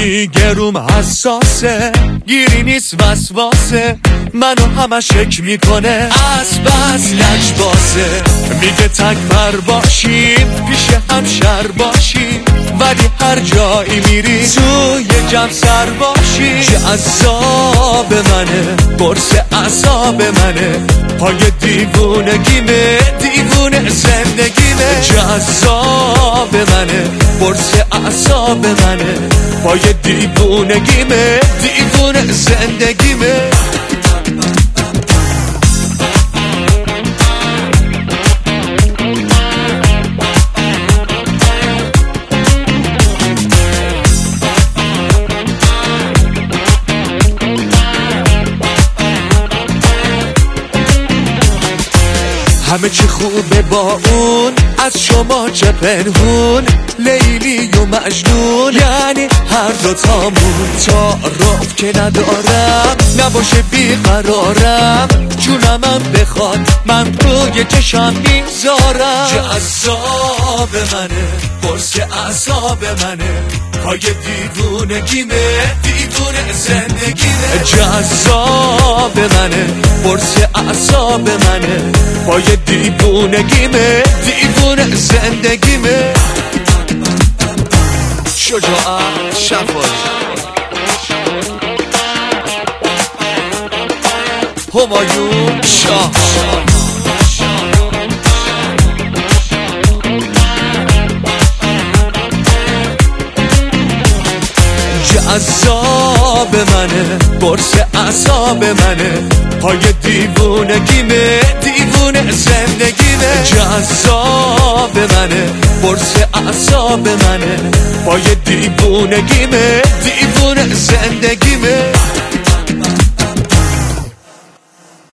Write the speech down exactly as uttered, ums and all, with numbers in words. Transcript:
میگه روم حساسه، گیری نیست وسواسه، منو همه شک میکنه از بس لج بازه. میگه تک پر باشیم پیش هم شر باشیم، ولی هر جایی میری توی جمع سر باشی. چه عذاب منه قرص عذاب منه، پای دیوونگیمه دیوونه زندگیمه. جذاب منه قرص عذاب منه، پای دیوونگیمه دیوونه زندگیمه. همه چی خوبه با اون، از شما چه پنهون، لیلی و مجنون یعنی هر دوتامون. تعارف که ندارم نباشه بیقرارم، جونمم بخواد من روی چشم میذارم. جذاب منه قرص عذاب منه، پای دیوونگیمه دیوونه زندگیمه. جذاب منه قرص عذاب منه، پای دیوونگیمه دیوونه زندگیمه. شجاعت شفایی همایون شاه. جذاب منه قرص عذاب منه، پای دیوونگیمه دیوونه زندگیمه. جذاب منه قرص عذاب منه، پای دیوونگیمه دیوونه زندگیمه.